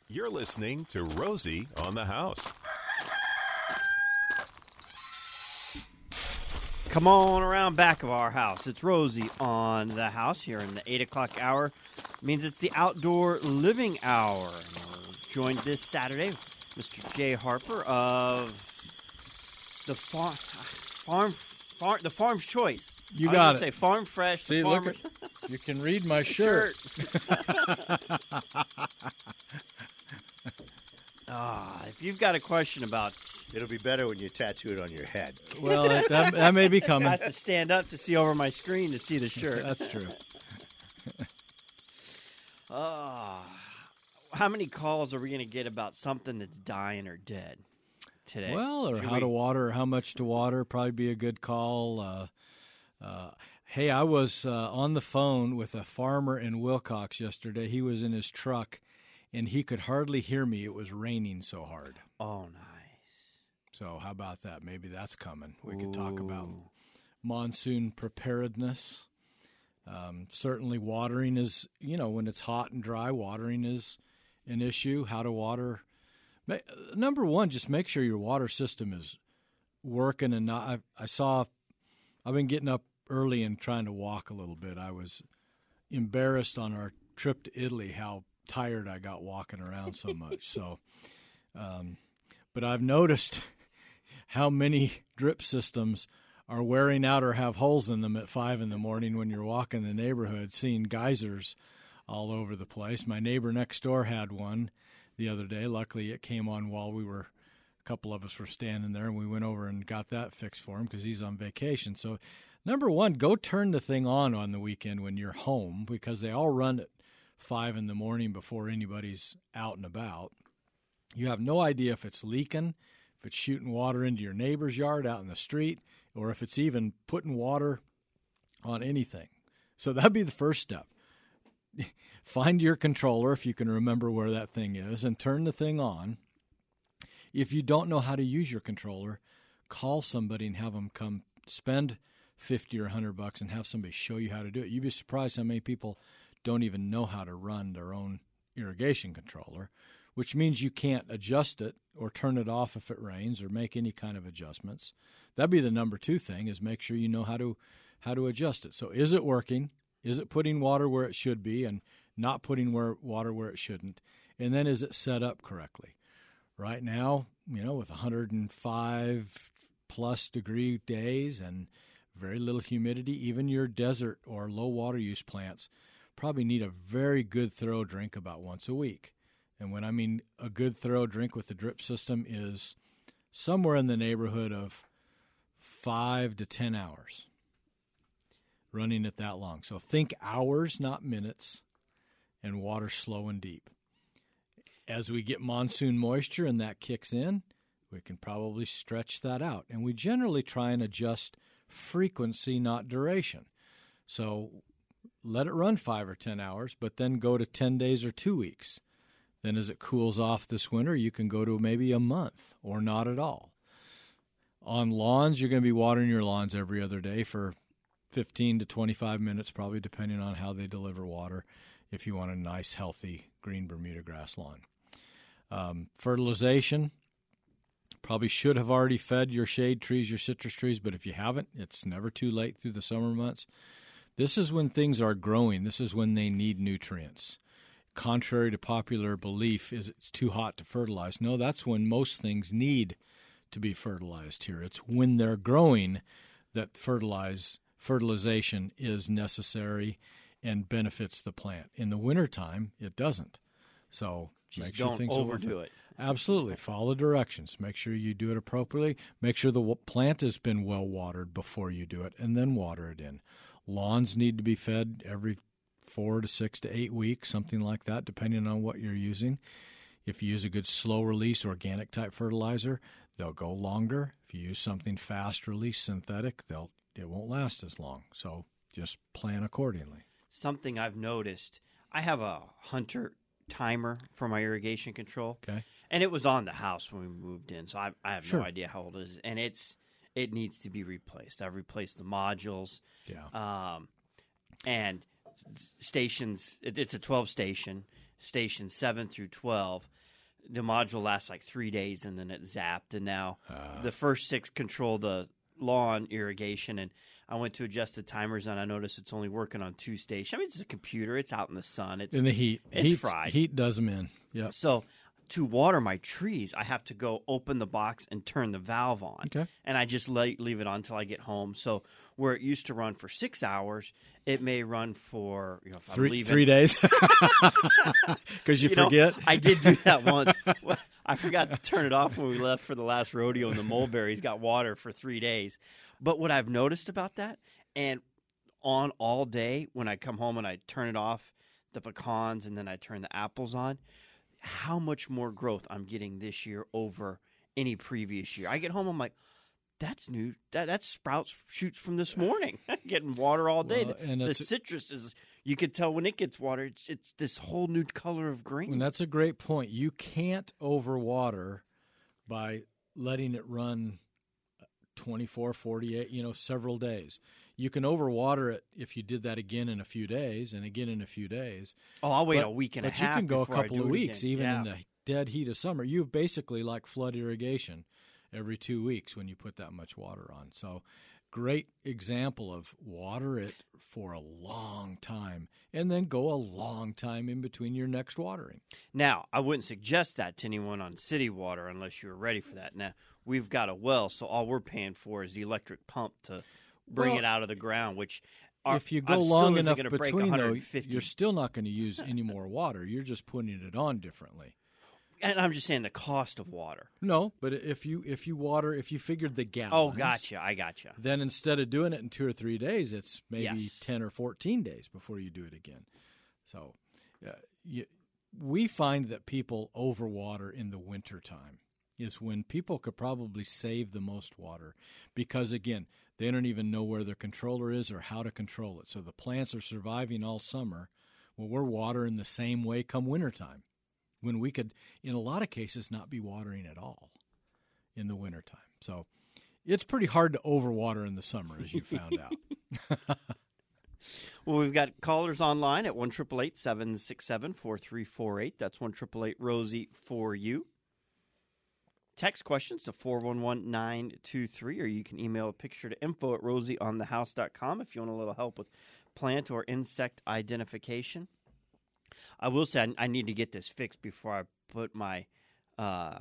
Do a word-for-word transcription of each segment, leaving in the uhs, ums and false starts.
You're listening to Rosie on the House. Come on around back of our house. It's Rosie on the House here in the eight o'clock hour. It means it's the outdoor living hour. We're joined this Saturday, Mister Jay Harper of the farm, farm, farm the Farm's Choice. You I got was it. Say Farm Fresh. See, the look, at, you can read my shirt. Ah, if you've got a question about, it'll be better when you tattoo it on your head. Well, that, that, that may be coming. I have to stand up to see over my screen to see the shirt. That's true. Ah, how many calls are we going to get about something that's dying or dead today? Well, or Should how we- to water, or how much to water, probably be a good call. Uh, uh, hey, I was uh, on the phone with a farmer in Wilcox yesterday. He was in his truck, and he could hardly hear me. It was raining so hard. Oh, nice. So how about that? Maybe that's coming. We could talk about Ooh. monsoon preparedness. Um, certainly watering is, you know, when it's hot and dry, watering is an issue. How to water. Ma- Number one, just make sure your water system is working and not. I, I saw, I've been getting up early and trying to walk a little bit. I was embarrassed on our trip to Italy how tired I got walking around so much. So, um, but I've noticed how many drip systems are wearing out or have holes in them at five in the morning when you're walking the neighborhood, seeing geysers all over the place. My neighbor next door had one the other day. Luckily, it came on while we were, a couple of us were standing there, and we went over and got that fixed for him because he's on vacation. So, number one, go turn the thing on on the weekend when you're home, because they all run at five in the morning before anybody's out and about. You have no idea if it's leaking, if it's shooting water into your neighbor's yard out in the street, or if it's even putting water on anything. So that'd be the first step. Find your controller, if you can remember where that thing is, and turn the thing on. If you don't know how to use your controller, call somebody and have them come spend fifty or a hundred bucks and have somebody show you how to do it. You'd be surprised how many people don't even know how to run their own irrigation controller, which means you can't adjust it or turn it off if it rains or make any kind of adjustments. That'd be the number two thing, is make sure you know how to how to adjust it. So is it working? Is it putting water where it should be and not putting where, water where it shouldn't? And then is it set up correctly? Right now, you know, with one hundred five plus degree days and very little humidity, even your desert or low water use plants probably need a very good thorough drink about once a week. And when I mean a good thorough drink with the drip system is somewhere in the neighborhood of five to ten hours, running it that long. So think hours, not minutes, and water slow and deep. As we get monsoon moisture and that kicks in, we can probably stretch that out. And we generally try and adjust frequency, not duration. So let it run five or ten hours, but then go to ten days or two weeks. Then as it cools off this winter, you can go to maybe a month or not at all. On lawns, you're going to be watering your lawns every other day for fifteen to twenty-five minutes, probably depending on how they deliver water, if you want a nice, healthy green Bermuda grass lawn. Um, fertilization, probably should have already fed your shade trees, your citrus trees, but if you haven't, it's never too late through the summer months. This is when things are growing. This is when they need nutrients. Contrary to popular belief, is it's too hot to fertilize. No, that's when most things need to be fertilized here. It's when they're growing that fertilize fertilization is necessary and benefits the plant. In the wintertime, it doesn't. So Just make sure don't things overdo are it. Absolutely. Follow directions. Make sure you do it appropriately. Make sure the w- plant has been well watered before you do it, and then water it in. Lawns need to be fed every four to six to eight weeks, something like that, depending on what you're using. If you use a good slow-release organic type fertilizer, they'll go longer. If you use something fast-release synthetic, they'll it won't last as long. So just plan accordingly. Something I've noticed, I have a Hunter timer for my irrigation control. Okay. And it was on the house when we moved in, so I, I have Sure. no idea how old it is. And it's it needs to be replaced. I've replaced the modules. Yeah. Um, and s- stations, it, it's a twelve station, stations seven through twelve, the module lasts like three days and then it zapped. And now Uh. the first six control the lawn irrigation. And I went to adjust the timers and I noticed it's only working on two stations. I mean, it's a computer. It's out in the sun. It's In the heat. It's heat, fried. Heat does them in. Yep. So to water my trees, I have to go open the box and turn the valve on. Okay. And I just let, leave it on until I get home. So where it used to run for six hours, it may run for, you know, if Three, I'm leaving. three days. Because you, You know, forget. I did do that once. I forgot to turn it off when we left for the last rodeo, and the mulberries got water for three days. But what I've noticed about that, and on all day when I come home and I turn it off, the pecans, and then I turn the apples on, how much more growth I'm getting this year over any previous year. I get home, I'm like, that's new. That that's sprouts shoots from this morning. Getting water all day. Well, the and the it's- citrus is, you could tell when it gets water, it's, it's this whole new color of green. And that's a great point. You can't overwater by letting it run twenty-four, forty-eight, you know, several days. You can overwater it if you did that again in a few days and again in a few days. Oh, I'll wait but, a week and but a half. you can go a before I couple do of it weeks, again. even Yeah. in the dead heat of summer. You've basically like flood irrigation every two weeks when you put that much water on. So great example of water it for a long time and then go a long time in between your next watering. Now, I wouldn't suggest that to anyone on city water unless you're ready for that. Now, we've got a well, so all we're paying for is the electric pump to bring Well, it out of the ground, which are, if you go I'm still long isn't enough gonna break between, though, one hundred fifty. you're still not going to use any more water. You're just putting it on differently. And I'm just saying the cost of water. No, but if you if you water, if you figured the gallons, Oh, gotcha. I gotcha. then instead of doing it in two or three days, it's maybe Yes. ten or fourteen days before you do it again. So uh, you, we find that people overwater in the wintertime is when people could probably save the most water because, again, they don't even know where their controller is or how to control it. So the plants are surviving all summer. Well, we're watering the same way come wintertime when we could, in a lot of cases, not be watering at all in the wintertime. So it's pretty hard to overwater in the summer, as you found out. Well, we've got callers online at one eight eight eight, seven six seven, four three four eight. That's one eight eight eight, Rosie for you. Text questions to four one one nine two three, or you can email a picture to info at rosie on the house dot com if you want a little help with plant or insect identification. I will say I, I need to get this fixed before I put my uh,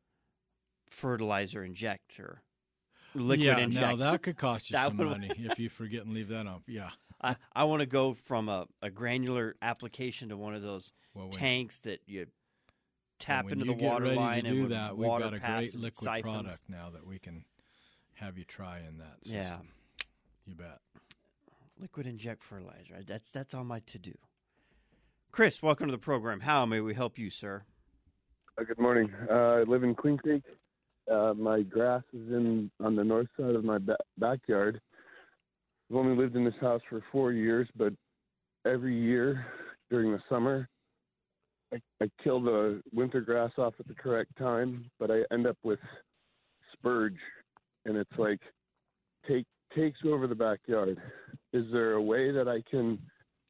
fertilizer injector, liquid yeah, injector. now that could cost you That some would- money if you forget and leave that on. Yeah. I, I want to go from a, a granular application to one of those Well, when, tanks that you tap when into you the get water ready line to and do when that, we've water got a passes, great it liquid siphons. product now that we can have you try in that system. Yeah, You bet. liquid inject fertilizer. That's that's on my to do. Chris, welcome to the program. How may we help you, sir? Uh, good morning. Uh, I live in Queen Creek. Uh, my grass is in on the north side of my ba- backyard. I've only lived in this house for four years, but every year during the summer, I, I kill the winter grass off at the correct time, but I end up with spurge, and it's like take takes over the backyard. Is there a way that I can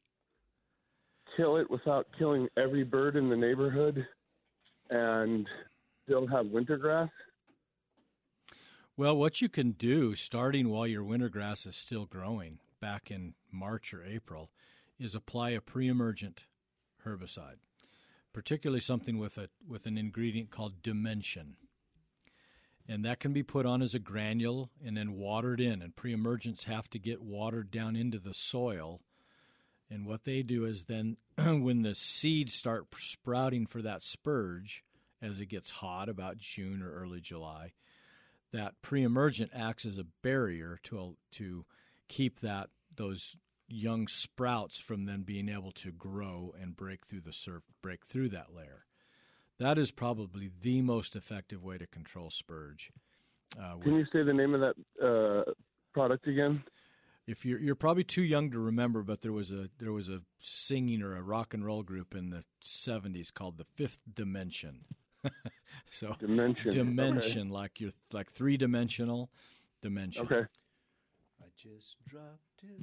kill it without killing every bird in the neighborhood and still have winter grass? Well, what you can do, starting while your winter grass is still growing, back in March or April, is apply a pre-emergent herbicide, particularly something with a with an ingredient called Dimension. And that can be put on as a granule and then watered in. And pre-emergents have to get watered down into the soil. And what they do is then when the seeds start sprouting for that spurge, as it gets hot, about June or early July, that pre-emergent acts as a barrier to to keep that those young sprouts from then being able to grow and break through the surf, break through that layer. That is probably the most effective way to control spurge. Uh, Can you say the name of that uh, product again? If you're you're probably too young to remember, but there was a there was a singing or a rock and roll group in the seventies called the Fifth Dimension. So Dimension. dimension, like you're like three dimensional dimension. Okay. I just dropped in.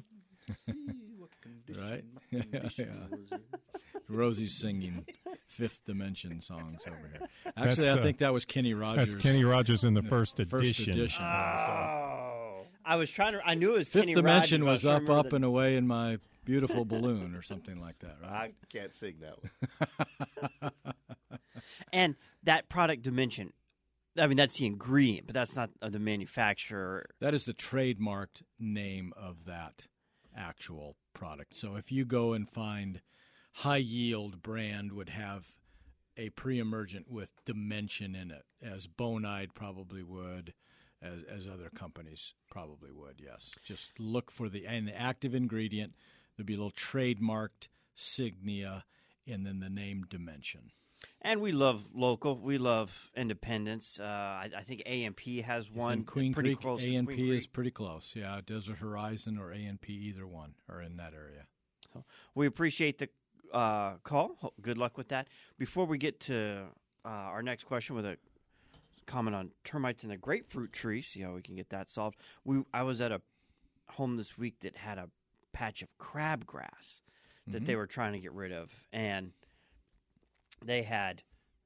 Right? yeah, yeah. Rosie's singing Fifth Dimension songs over here. Actually, That's, I uh, think that was Kenny Rogers. That's Kenny Rogers in the, in the first, first edition. edition. Oh. I was trying to, I knew it was Fifth Kenny Dimension Rogers, was but I up, remember up, the- and away in my beautiful balloon or something like that, right? I can't sing that one. And that product Dimension, I mean, that's the ingredient, but that's not uh, the manufacturer. That is the trademarked name of that actual product. So if you go and find High Yield brand would have a pre-emergent with Dimension in it, as Bonide probably would, as as other companies probably would, yes. Just look for the, an active ingredient. There'll be a little trademarked signia and then the name Dimension. And we love local. We love independence. Uh, I, I think A and P has It's one. in Queen pretty Creek, close to A and Queen P is Creek. pretty close. Yeah, Desert Horizon or A and P, either one are in that area. So we appreciate the uh, call. Ho- Good luck with that. Before we get to uh, our next question with a comment on termites in the grapefruit tree, see how we can get that solved. We I was at a home this week that had a patch of crabgrass that Mhm. they were trying to get rid of, and they had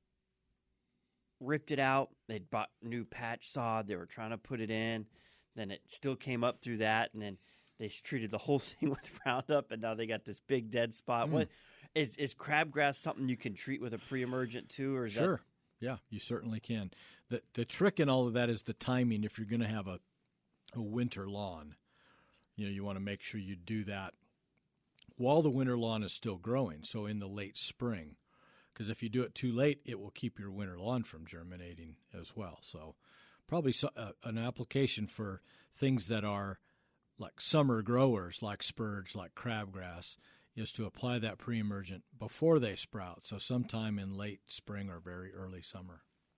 ripped it out. They'd bought new patch sod. They were trying to put it in. Then it still came up through that, and then they treated the whole thing with Roundup, and now they got this big dead spot. Mm. What is is crabgrass something you can treat with a pre-emergent too, or is Sure. that Yeah, you certainly can. The the trick in all of that is the timing. If you're going to have a a winter lawn, you know, you want to make sure you do that while the winter lawn is still growing, so in the late spring. Because if you do it too late, it will keep your winter lawn from germinating as well. So probably so, uh, an application for things that are like summer growers, like spurge, like crabgrass, is to apply that pre-emergent before they sprout, so sometime in late spring or very early summer.